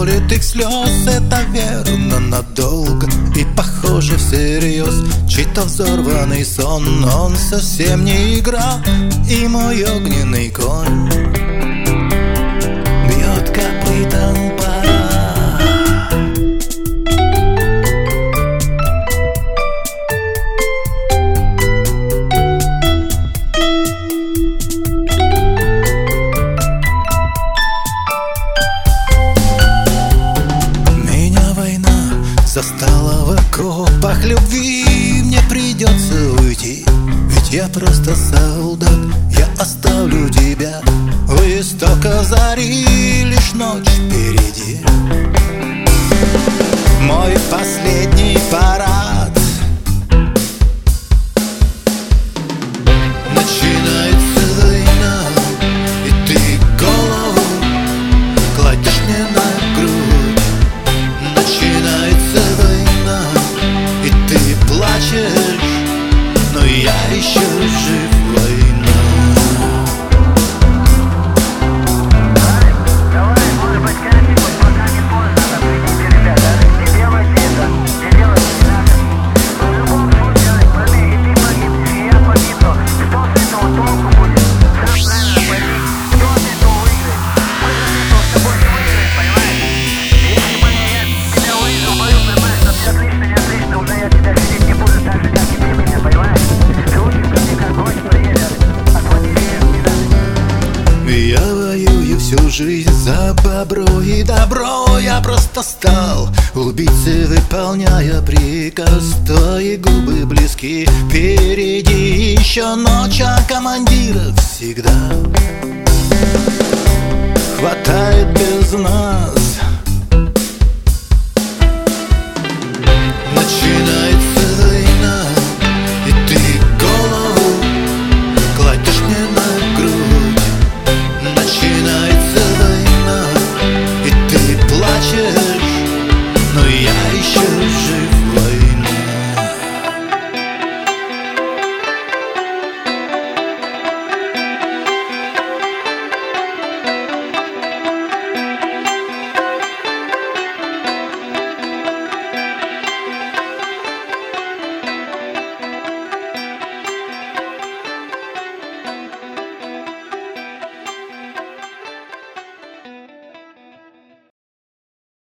пролитых слез. Это верно надолго и похоже всерьез. Чей-то взорванный сон, он совсем не игра. И мой огненный конь бьет копытом по. Застала в окопах любви, мне придется уйти, ведь я просто солдат. Я оставлю тебя у истока зари, лишь ночь впереди. Мой последний парад. Начинается война, и ты голову кладешь мне на грудь. Начинается война, и ты плачешь, но я еще жив. Война. Давай, может быть, когда-нибудь, пока не поздно, напрягите, ребята. Не делайте это, не делайте надо. В любом случае, пойми, и ты погиб, и я погибну. Что с этого толку будет? Все правильно пойми, кто с этого выиграет? Мы же с этого с тобой не выиграем, понимаешь? Если бы я тебя увидел в бою, понимаешь, то все отлично, не отлично, уже я тебя видеть не буду, так же, как и ты меня, понимаешь? Люди, как огонь, поедят, отводили, не надо. Я воюю всю жизнь за бобро и добро. Я просто стал убийцей, выполняя приказ. Твои губы близки, впереди еще ночь, а командиров всегда хватает без нас.